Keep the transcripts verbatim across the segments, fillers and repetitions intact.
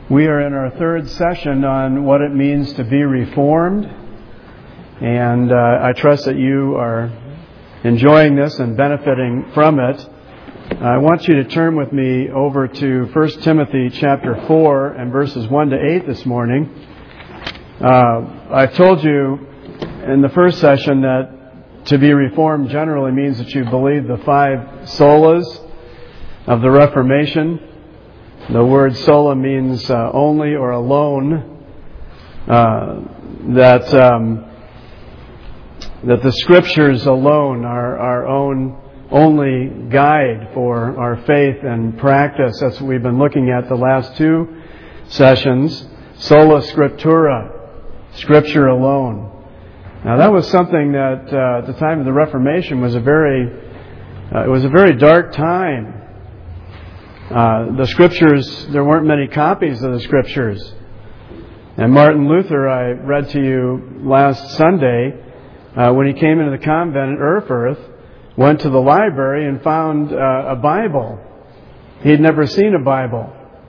We are in our third session on what it means to be reformed, and uh, I trust that you are enjoying this and benefiting from it. I want you to turn with me over to First Timothy chapter four and verses one to eight this morning. Uh, I told you in the first session that to be reformed generally means that you believe the five solas of the Reformation. The word sola means uh, only or alone. Uh, that um, that the Scriptures alone are our own only guide for our faith and practice. That's what we've been looking at the last two sessions. Sola Scriptura, Scripture alone. Now that was something that uh, at the time of the Reformation was a very uh, it was a very dark time. Uh, the Scriptures, there weren't many copies of the Scriptures. And Martin Luther, I read to you last Sunday, uh, when he came into the convent at Erfurth, went to the library and found uh, a Bible. He'd never seen a Bible.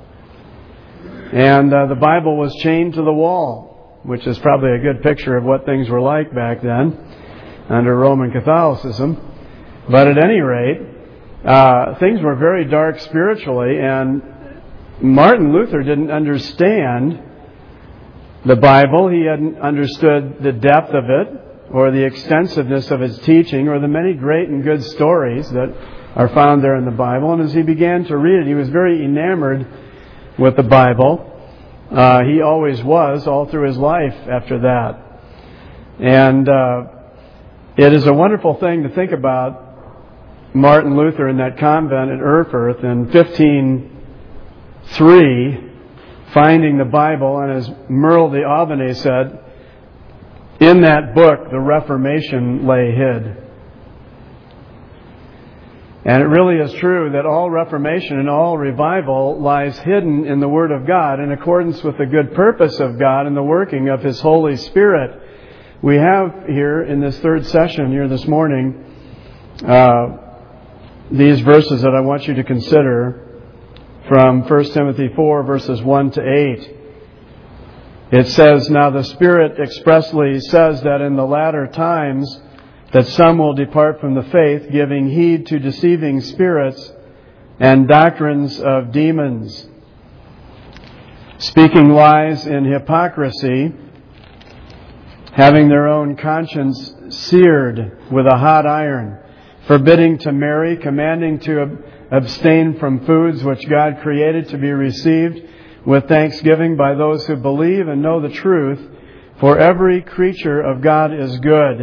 And uh, the Bible was chained to the wall, which is probably a good picture of what things were like back then under Roman Catholicism. But at any rate, Uh, things were very dark spiritually, and Martin Luther didn't understand the Bible. He hadn't understood the depth of it, or the extensiveness of its teaching, or the many great and good stories that are found there in the Bible. And as he began to read it, he was very enamored with the Bible. Uh, he always was, all through his life after that. And uh, it is a wonderful thing to think about Martin Luther in that convent at Erfurth in fifteen oh three, finding the Bible, and as Merle d'Aubigne said, in that book the Reformation lay hid. And it really is true that all Reformation and all revival lies hidden in the Word of God in accordance with the good purpose of God and the working of His Holy Spirit. We have here in this third session here this morning uh, these verses that I want you to consider from First Timothy four, verses one to eight. It says, "Now the Spirit expressly says that in the latter times that some will depart from the faith, giving heed to deceiving spirits and doctrines of demons, speaking lies in hypocrisy, having their own conscience seared with a hot iron, forbidding to marry, commanding to abstain from foods which God created to be received with thanksgiving by those who believe and know the truth. For every creature of God is good,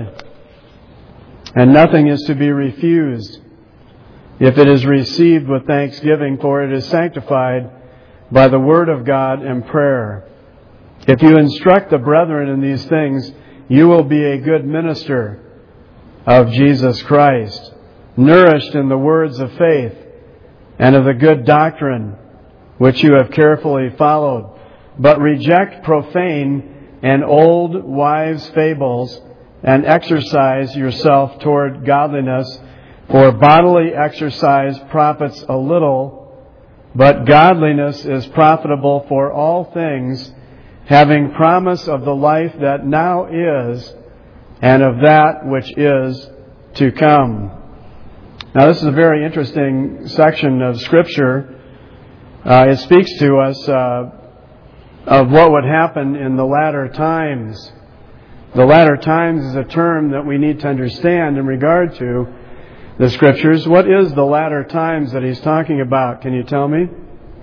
and nothing is to be refused if it is received with thanksgiving, for it is sanctified by the word of God and prayer. If you instruct the brethren in these things, you will be a good minister of Jesus Christ, nourished in the words of faith and of the good doctrine which you have carefully followed. But reject profane and old wives' fables, and exercise yourself toward godliness. For bodily exercise profits a little, but godliness is profitable for all things, having promise of the life that now is, and of that which is to come." Now this is a very interesting section of Scripture. Uh, it speaks to us uh, of what would happen in the latter times. The latter times is a term that we need to understand in regard to the Scriptures. What is the latter times that he's talking about? Can you tell me?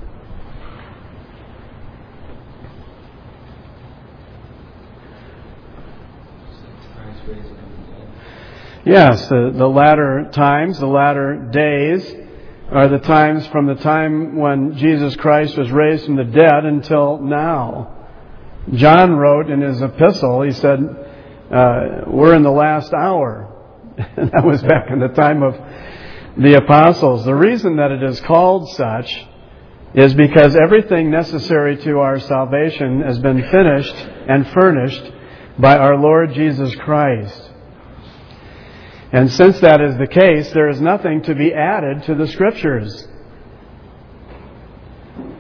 Yes, the, the latter times, the latter days, are the times from the time when Jesus Christ was raised from the dead until now. John wrote in his epistle, he said, uh, we're in the last hour. And that was back in the time of the apostles. The reason that it is called such is because everything necessary to our salvation has been finished and furnished by our Lord Jesus Christ. And since that is the case, there is nothing to be added to the Scriptures.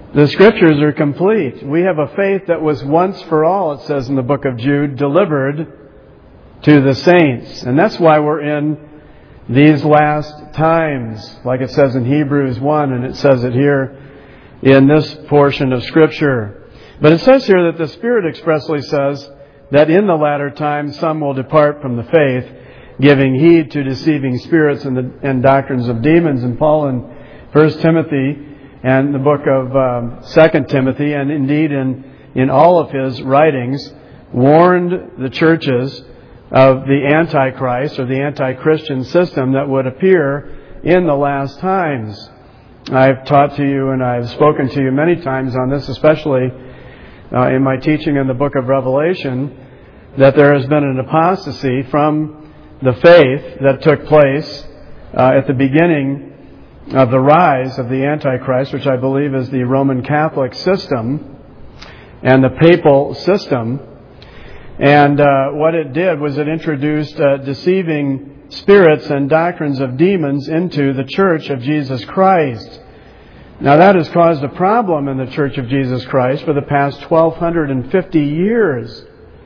The Scriptures are complete. We have a faith that was once for all, it says in the book of Jude, delivered to the saints. And that's why we're in these last times, like it says in Hebrews one, and it says it here in this portion of Scripture. But it says here that the Spirit expressly says that in the latter times some will depart from the faith, giving heed to deceiving spirits and, the, and doctrines of demons. And Paul in First Timothy and the book of um, Second Timothy, and indeed in, in all of his writings, warned the churches of the Antichrist or the anti-Christian system that would appear in the last times. I've taught to you and I've spoken to you many times on this, especially uh, in my teaching in the book of Revelation, that there has been an apostasy from the faith that took place uh, at the beginning of the rise of the Antichrist, which I believe is the Roman Catholic system and the papal system. And uh, what it did was it introduced uh, deceiving spirits and doctrines of demons into the Church of Jesus Christ. Now that has caused a problem in the Church of Jesus Christ for the past twelve fifty years.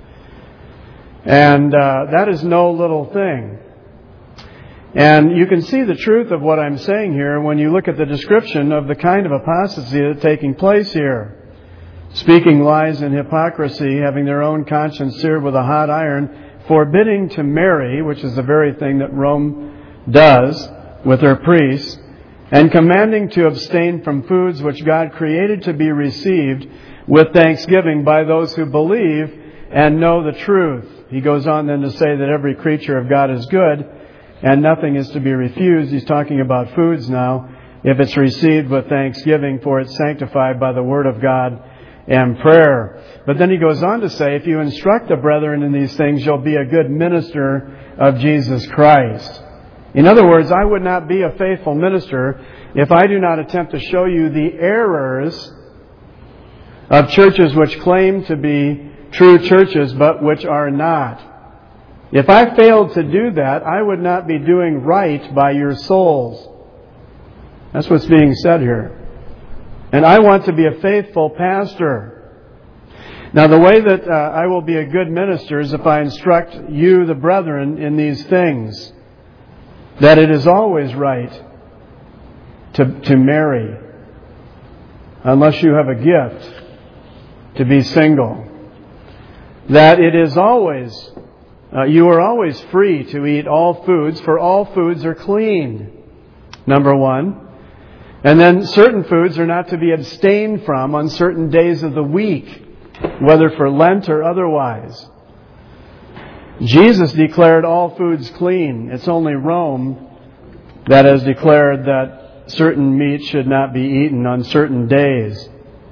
And uh, that is no little thing. And you can see the truth of what I'm saying here when you look at the description of the kind of apostasy that's taking place here. Speaking lies and hypocrisy, having their own conscience seared with a hot iron, forbidding to marry, which is the very thing that Rome does with her priests, and commanding to abstain from foods which God created to be received with thanksgiving by those who believe and know the truth. He goes on then to say that every creature of God is good, and nothing is to be refused. He's talking about foods now. If it's received with thanksgiving, for it's sanctified by the word of God and prayer. But then he goes on to say, if you instruct the brethren in these things, you'll be a good minister of Jesus Christ. In other words, I would not be a faithful minister if I do not attempt to show you the errors of churches which claim to be true churches, but which are not. If I failed to do that, I would not be doing right by your souls. That's what's being said here. And I want to be a faithful pastor. Now, the way that uh, I will be a good minister is if I instruct you, the brethren, in these things, that it is always right to, to marry, unless you have a gift, to be single. That it is always, uh, you are always free to eat all foods, for all foods are clean, number one. And then certain foods are not to be abstained from on certain days of the week, whether for Lent or otherwise. Jesus declared all foods clean. It's only Rome that has declared that certain meat should not be eaten on certain days.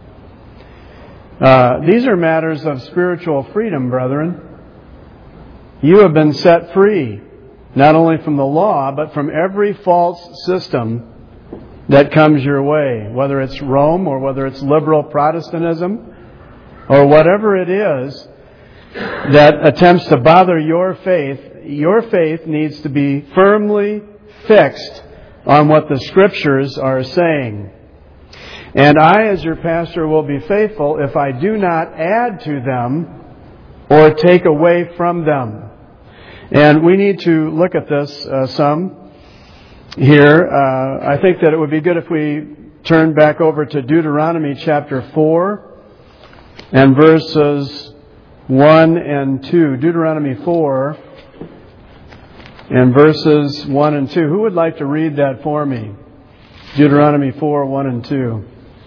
Uh, these are matters of spiritual freedom, brethren. You have been set free, not only from the law, but from every false system that comes your way, whether it's Rome or whether it's liberal Protestantism or whatever it is that attempts to bother your faith. Your faith needs to be firmly fixed on what the Scriptures are saying. And I, as your pastor, will be faithful if I do not add to them or take away from them. And we need to look at this uh, some here. Uh, I think that it would be good if we turn back over to Deuteronomy chapter four and verses one and two. Deuteronomy four and verses one and two. Who would like to read that for me? Deuteronomy four, one and two.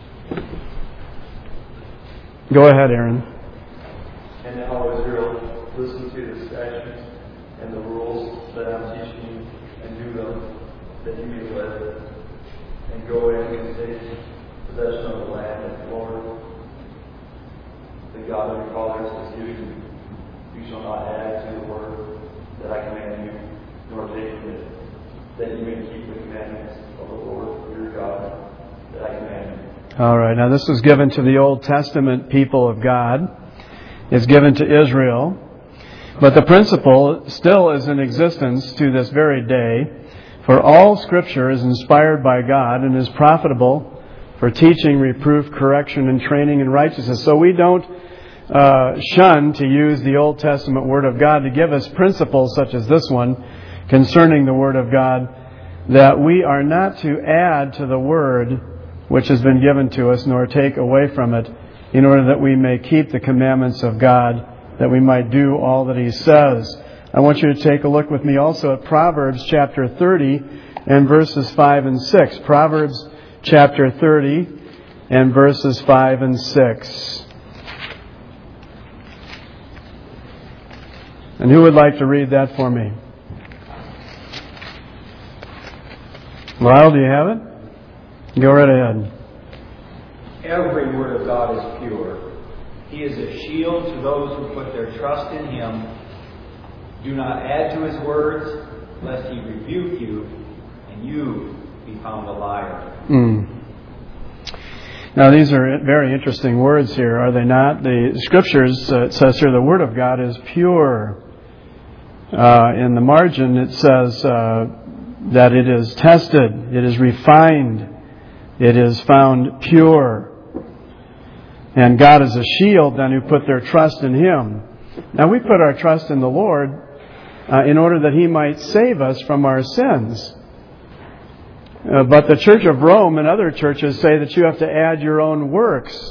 Go ahead, Aaron. And now, Israel, listen to the statutes and the rules that I'm teaching you, and do them, that you may live, and go in and take possession of the land that the Lord, the God of your fathers, has given you. You shall not add to the word that I command you, nor take from it, that you may keep the commandments of the Lord your God that I command you. All right. Now, this was given to the Old Testament people of God. It's given to Israel. But the principle still is in existence to this very day. For all Scripture is inspired by God and is profitable for teaching, reproof, correction, and training in righteousness. So we don't uh, shun to use the Old Testament Word of God to give us principles such as this one concerning the Word of God, that we are not to add to the Word which has been given to us, nor take away from it, in order that we may keep the commandments of God, that we might do all that He says. I want you to take a look with me also at Proverbs chapter thirty and verses five and six. Proverbs chapter thirty and verses five and six. And who would like to read that for me? Lyle, do you have it? Go right ahead. Every word of God is pure. He is a shield to those who put their trust in Him. Do not add to His words, lest He rebuke you, and you be found a liar. Mm. Now, these are very interesting words here, are they not? The Scriptures, uh, it says here, the Word of God is pure. Uh, in the margin, it says uh, that it is tested, it is refined, it is found pure. And God is a shield, then, who put their trust in Him. Now, we put our trust in the Lord uh, in order that He might save us from our sins. Uh, but the Church of Rome and other churches say that you have to add your own works,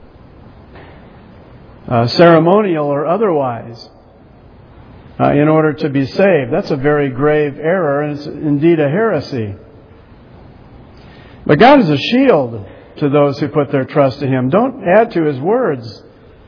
uh, ceremonial or otherwise, uh, in order to be saved. That's a very grave error, and it's indeed a heresy. But God is a shield to those who put their trust in Him. Don't add to His words,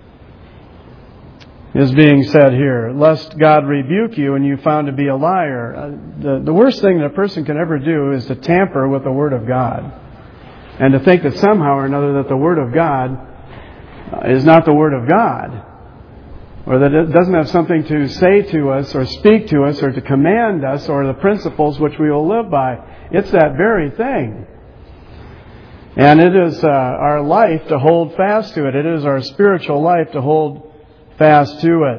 is being said here, lest God rebuke you and you found to be a liar. Uh, the, the worst thing that a person can ever do is to tamper with the Word of God, and to think that somehow or another that the Word of God uh, is not the Word of God, or that it doesn't have something to say to us or speak to us or to command us, or the principles which we will live by. It's that very thing. And it is uh, our life to hold fast to it. It is our spiritual life to hold fast to it.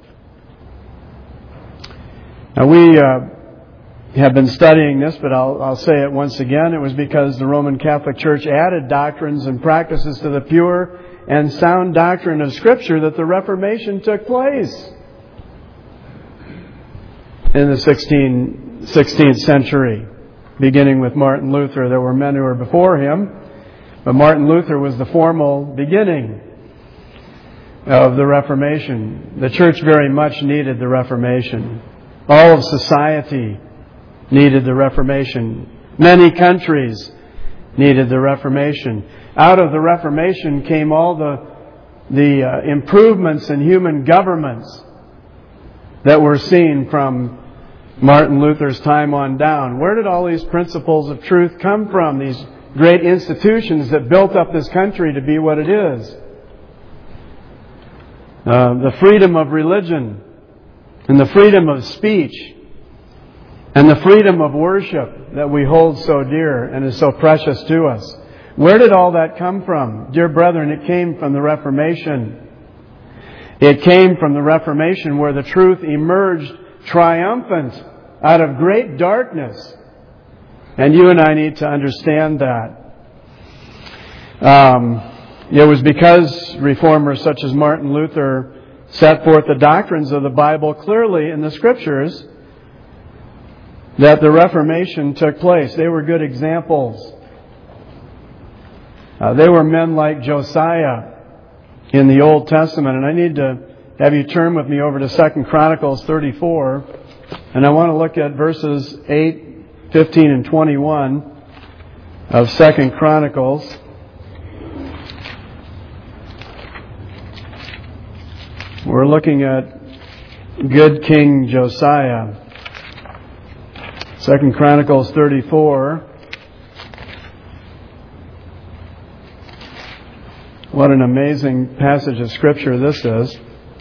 Now, we uh, have been studying this, but I'll, I'll say it once again. It was because the Roman Catholic Church added doctrines and practices to the pure and sound doctrine of Scripture that the Reformation took place in the sixteenth century, beginning with Martin Luther. There were men who were before him, but Martin Luther was the formal beginning of the Reformation. The church very much needed the Reformation. All of society needed the Reformation. Many countries needed the Reformation. Out of the Reformation came all the, the uh, improvements in human governments that were seen from Martin Luther's time on down. Where did all these principles of truth come from? These great institutions that built up this country to be what it is. Uh, the freedom of religion, and the freedom of speech, and the freedom of worship that we hold so dear and is so precious to us. Where did all that come from? Dear brethren, it came from the Reformation. It came from the Reformation, where the truth emerged triumphant out of great darkness. And you and I need to understand that. Um, it was because reformers such as Martin Luther set forth the doctrines of the Bible clearly in the Scriptures that the Reformation took place. They were good examples. Uh, they were men like Josiah in the Old Testament. And I need to have you turn with me over to Second Chronicles thirty-four. And I want to look at verses eight, fifteen, and twenty-one of Second Chronicles. We're looking at good King Josiah. Second Chronicles thirty-four. What an amazing passage of Scripture this is.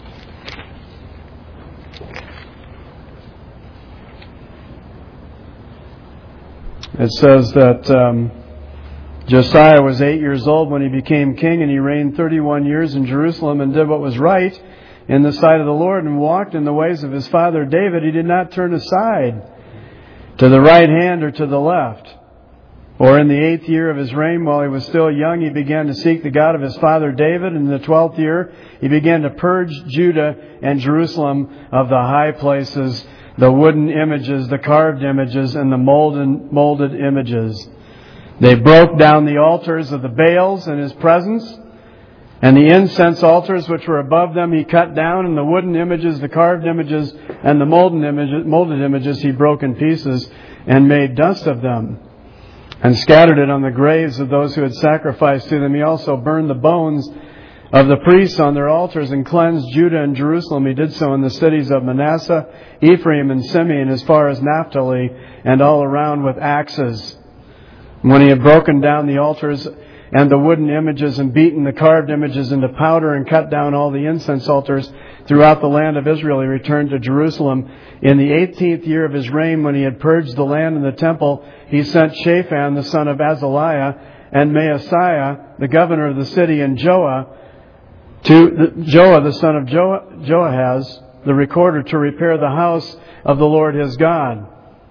It says that um, Josiah was eight years old when he became king, and he reigned thirty-one years in Jerusalem and did what was right in the sight of the Lord and walked in the ways of his father David. He did not turn aside to the right hand or to the left, Or in the eighth year of his reign, while he was still young, he began to seek the God of his father David. And in the twelfth year, he began to purge Judah and Jerusalem of the high places, the wooden images, the carved images, and the molded, molded images. They broke down the altars of the Baals in his presence, and the incense altars which were above them he cut down, and the wooden images, the carved images, and the molded images, molded images he broke in pieces and made dust of them, and scattered it on the graves of those who had sacrificed to them. He also burned the bones of the priests on their altars and cleansed Judah and Jerusalem. He did so in the cities of Manasseh, Ephraim, and Simeon, as far as Naphtali, and all around with axes. When he had broken down the altars and the wooden images and beaten the carved images into powder and cut down all the incense altars throughout the land of Israel, he returned to Jerusalem. In the eighteenth year of his reign, when he had purged the land and the temple, he sent Shaphan, the son of Azaliah, and Maaseiah, the governor of the city, and Joah, to the, Joah, the son of jo, Joahaz, the recorder, to repair the house of the Lord his God.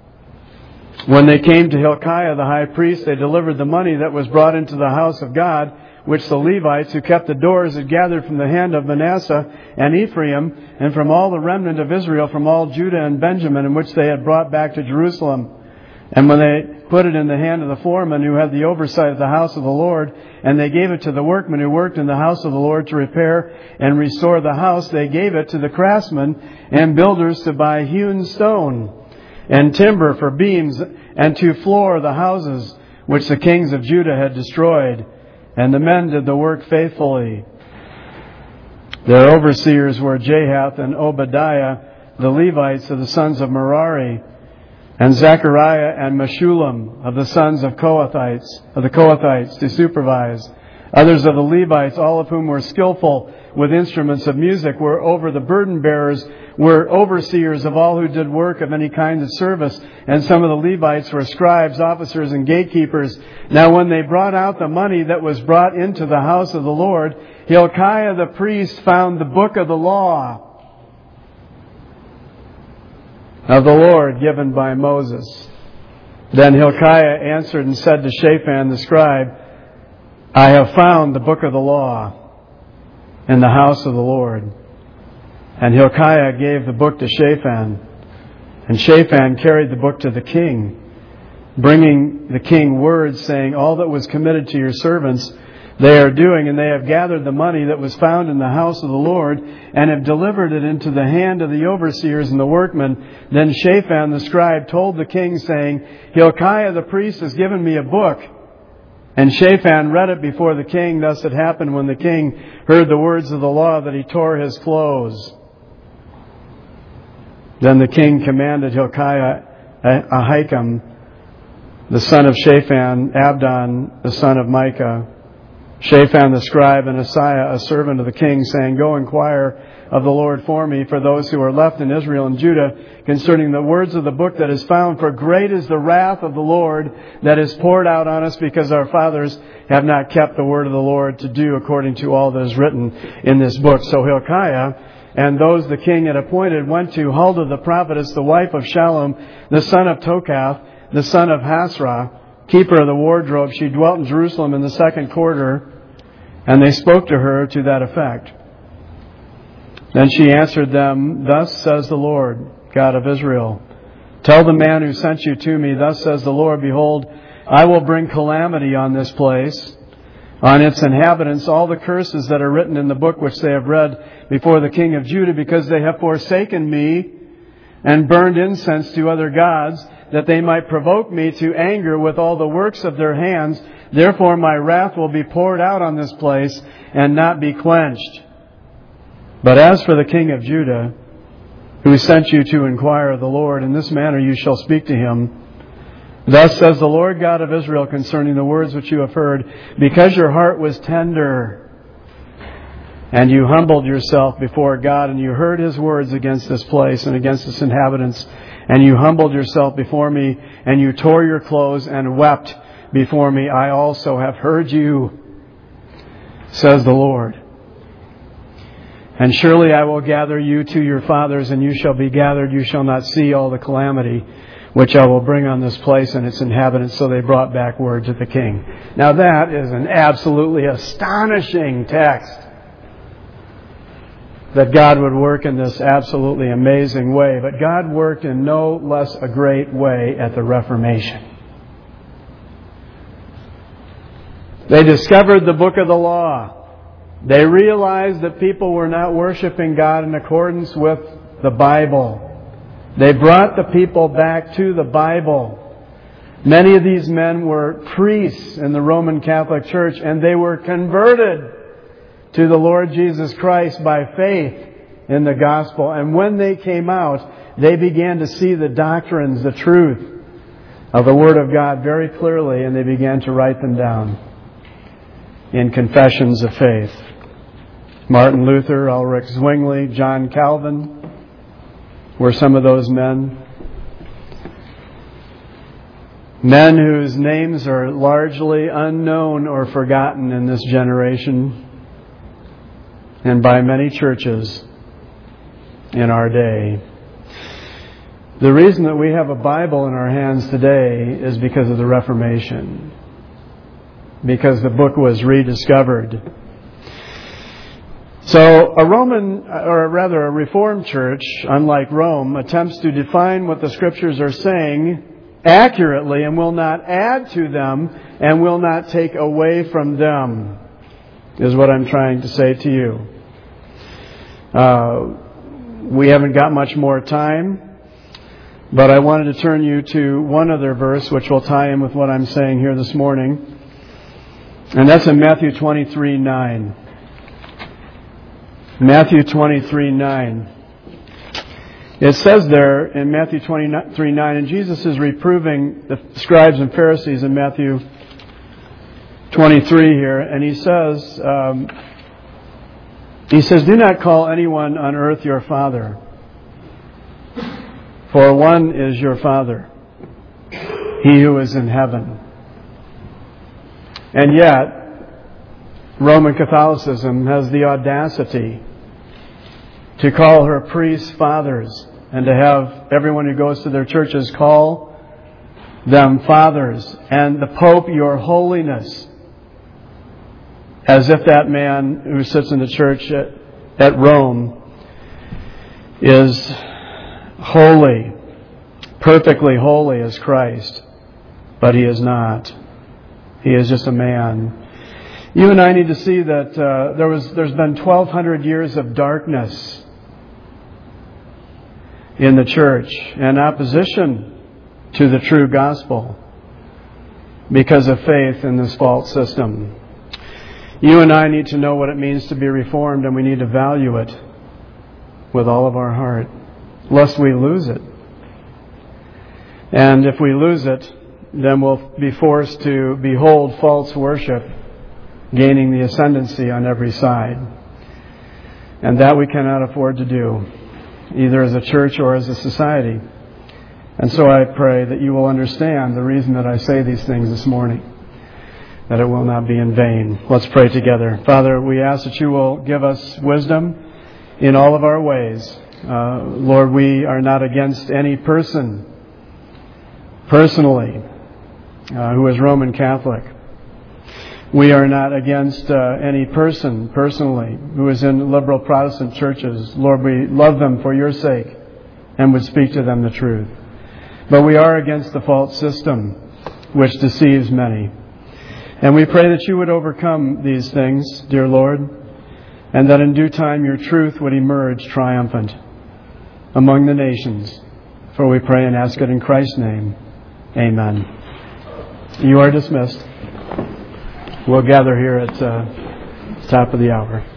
When they came to Hilkiah the high priest, they delivered the money that was brought into the house of God, which the Levites who kept the doors had gathered from the hand of Manasseh and Ephraim, and from all the remnant of Israel, from all Judah and Benjamin, in which they had brought back to Jerusalem. And when they put it in the hand of the foreman who had the oversight of the house of the Lord, and they gave it to the workmen who worked in the house of the Lord to repair and restore the house, they gave it to the craftsmen and builders to buy hewn stone and timber for beams, and to floor the houses which the kings of Judah had destroyed. And the men did the work faithfully. Their overseers were Jahath and Obadiah, the Levites of the sons of Merari, and Zechariah and Meshullam of the sons of Kohathites, of the Kohathites, to supervise. Others of the Levites, all of whom were skillful with instruments of music, were over the burden bearers, were overseers of all who did work of any kind of service. And some of the Levites were scribes, officers, and gatekeepers. Now when they brought out the money that was brought into the house of the Lord, Hilkiah the priest found the book of the law of the Lord given by Moses. Then Hilkiah answered and said to Shaphan the scribe, I have found the book of the law in the house of the Lord. And Hilkiah gave the book to Shaphan. And Shaphan carried the book to the king, bringing the king word, saying, all that was committed to your servants they are doing, and they have gathered the money that was found in the house of the Lord, and have delivered it into the hand of the overseers and the workmen. Then Shaphan the scribe told the king, saying, Hilkiah the priest has given me a book. And Shaphan read it before the king. Thus it happened when the king heard the words of the law that he tore his clothes. Then the king commanded Hilkiah, Ahikam, the son of Shaphan, Abdon, the son of Micah, Shaphan the scribe, and Asaiah, a servant of the king, saying, Go inquire of the Lord for me, for those who are left in Israel and Judah, concerning the words of the book that is found. For great is the wrath of the Lord that is poured out on us, because our fathers have not kept the word of the Lord to do according to all that is written in this book. So Hilkiah and those the king had appointed went to Huldah the prophetess, the wife of Shallum, the son of Tokath, the son of Hasrah, keeper of the wardrobe. She dwelt in Jerusalem in the second quarter, and they spoke to her to that effect. Then she answered them, Thus says the Lord, God of Israel, tell the man who sent you to me, Thus says the Lord, Behold, I will bring calamity on this place, on its inhabitants, all the curses that are written in the book which they have read before the king of Judah, because they have forsaken me and burned incense to other gods, that they might provoke me to anger with all the works of their hands. Therefore my wrath will be poured out on this place and not be quenched. But as for the king of Judah, who sent you to inquire of the Lord, in this manner you shall speak to him. Thus says the Lord God of Israel concerning the words which you have heard, because your heart was tender, and you humbled yourself before God, and you heard His words against this place and against its inhabitants, and you humbled yourself before me, and you tore your clothes and wept before me, I also have heard you, says the Lord. And surely I will gather you to your fathers, and you shall be gathered. You shall not see all the calamity which I will bring on this place and its inhabitants. So they brought back word to the king. Now that is an absolutely astonishing text. That God would work in this absolutely amazing way. But God worked in no less a great way at the Reformation. They discovered the book of the law. They realized that people were not worshiping God in accordance with the Bible. They brought the people back to the Bible. Many of these men were priests in the Roman Catholic Church, and they were converted to the Lord Jesus Christ by faith in the gospel. And when they came out, they began to see the doctrines, the truth of the Word of God very clearly, and they began to write them down in confessions of faith. Martin Luther, Ulrich Zwingli, John Calvin were some of those men. Men whose names are largely unknown or forgotten in this generation and by many churches in our day. The reason that we have a Bible in our hands today is because of the Reformation. Because the book was rediscovered. So a Roman, or rather a Reformed church, unlike Rome, attempts to define what the Scriptures are saying accurately and will not add to them and will not take away from them, is what I'm trying to say to you. Uh, we haven't got much more time, but I wanted to turn you to one other verse which will tie in with what I'm saying here this morning. And that's in Matthew twenty-three nine. Matthew twenty-three nine. It says there in Matthew twenty-three nine, and Jesus is reproving the scribes and Pharisees in Matthew twenty-three here, and he says, um, he says, "Do not call anyone on earth your father, for one is your Father, He who is in heaven." And yet, Roman Catholicism has the audacity to call her priests fathers and to have everyone who goes to their churches call them fathers, and the Pope, your holiness, as if that man who sits in the church at, at Rome is holy, perfectly holy as Christ, but he is not. He is just a man. You and I need to see that uh, there was, there's been twelve hundred years of darkness in the church and opposition to the true gospel because of faith in this false system. You and I need to know what it means to be reformed, and we need to value it with all of our heart, lest we lose it. And if we lose it, then we'll be forced to behold false worship gaining the ascendancy on every side. And that we cannot afford to do, either as a church or as a society. And so I pray that you will understand the reason that I say these things this morning, that it will not be in vain. Let's pray together. Father, we ask that you will give us wisdom in all of our ways. Uh, Lord, we are not against any person personally uh, who is Roman Catholic. We are not against uh, any person personally who is in liberal Protestant churches. Lord, we love them for your sake and would speak to them the truth. But we are against the false system which deceives many. And we pray that you would overcome these things, dear Lord, and that in due time your truth would emerge triumphant among the nations. For we pray and ask it in Christ's name. Amen. You are dismissed. We'll gather here at uh, the top of the hour.